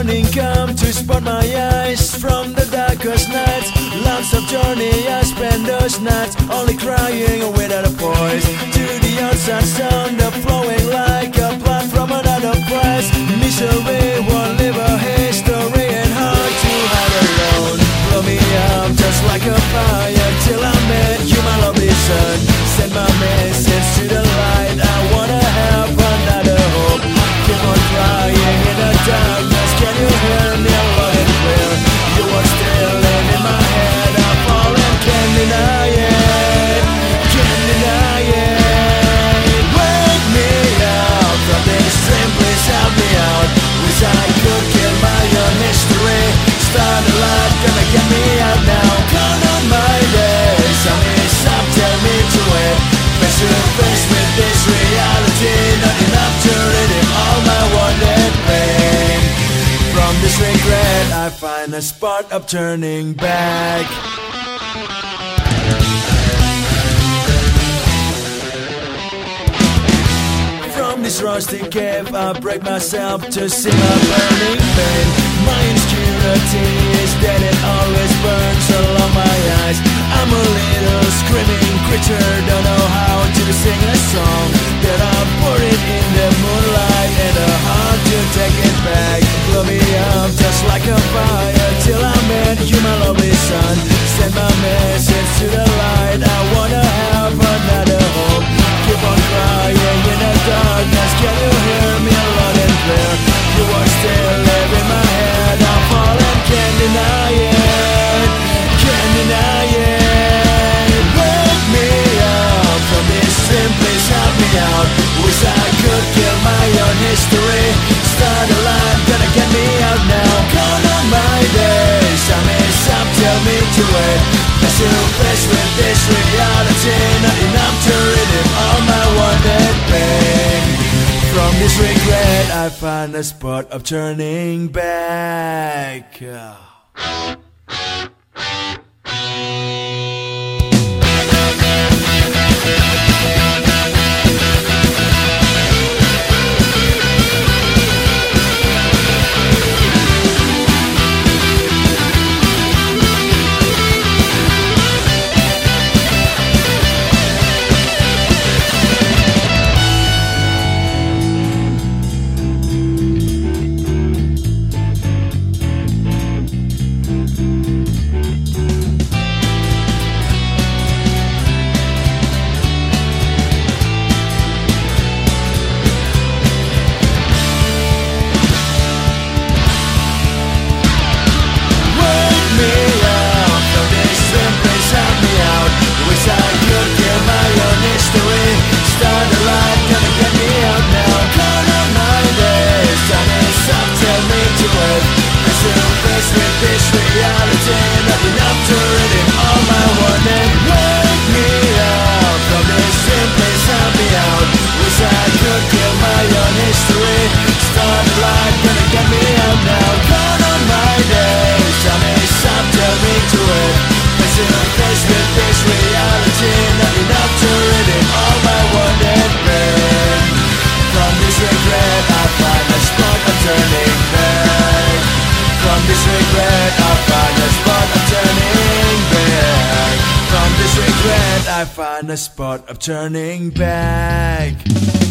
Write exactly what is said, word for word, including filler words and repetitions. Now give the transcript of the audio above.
morning come to spot my eyes from the darkest nights. Lots of journey I spend those nights only crying without a voice. To the outside sound of flowing like a blood from another place. Misery won't live a history and hard to hide alone. Blow me up just like a fire till I met you, my lovely son. Send my message to the light. I wanna have another hope. Keep on crying in the darkness. Can you hear me loud and clear? You are still in my head. I fall and can't deny it. Can't deny it. Wake me up from this dream, please help me out. Wish I could kill my own history. Start a light, gonna get me out now. Count on my days, I miss up, tell me to wait. Face to face with this reality, not enough to redeem all my wanted pain. From this regret, I find a spot of turning back. From this rusty cave, I break myself to see my burning pain. My insecurity is that it always burns along my eyes. I'm a little screaming creature, don't know how to sing a song that I put it in the moonlight and a heart to take it back. Blow me up just like a fire till I met you, my lovely son. Send my message to the light. I wanna have another hope. Keep on crying in the darkness. Can you hear me loud and clear? You are still living in my head. I fall and can't deny it. Can't deny it. Wake me up from this dream, please help me out. Wish I could kill my own history. Start a light, gonna get me out now. Count on my days, I miss up, tell me to wait. Face to face with this reality, not enough to redeem all my wanted pain. From this regret, I find a spot of turning back. I find a spot of turning back.